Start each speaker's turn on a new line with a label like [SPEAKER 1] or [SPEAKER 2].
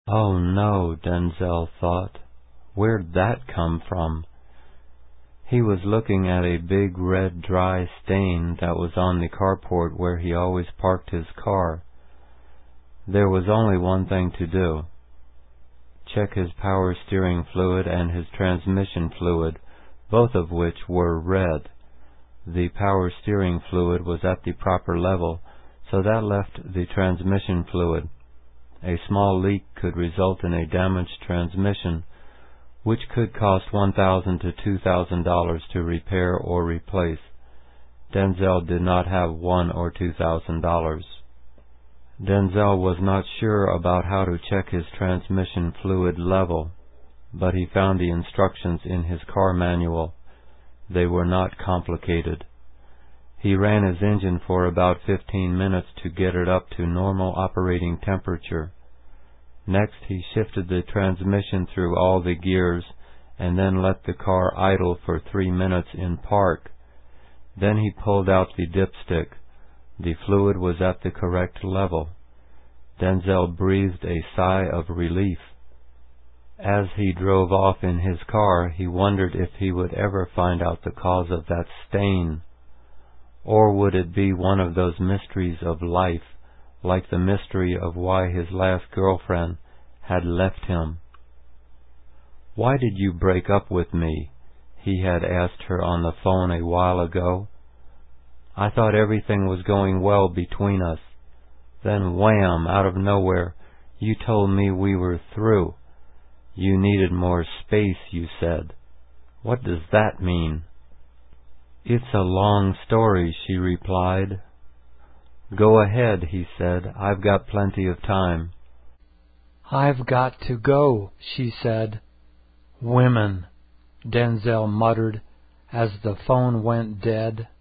[SPEAKER 1] Oh no, Denzel thought. Where'd that come from? He was looking at a big red dry stain that was on the carport where he always parked his car. There was only one thing to do. Check his power steering fluid and his transmission fluid, both of which were red. The power steering fluid was at the proper level, so that left the transmission fluid. A small leak could result in a damaged transmission, which could cost $1,000 to $2,000 to repair or replace. Denzel did not have $1,000 or $2,000. Denzel was not sure about how to check his transmission fluid level, but he found the instructions in his car manual. They were not complicated. He ran his engine for about 15 minutes to get it up to normal operating temperature. Next, he shifted the transmission through all the gears and then let the car idle for 3 minutes in park. Then he pulled out the dipstick. The fluid was at the correct level. Denzel breathed a sigh of relief. As he drove off in his car, he wondered if he would ever find out the cause of that stain. Or would it be one of those mysteries of life, like the mystery of why his last girlfriend had left him? "Why did you break up with me?" he had asked her on the phone a while ago. "I thought everything was going well between us. Then wham, out of nowhere, you told me we were through. You needed more space, you said. What does that mean?" "It's a long story," she replied. "Go ahead," he said. "I've got plenty of time." "I've got to go," she said. "Women," Denzel muttered as the phone went dead.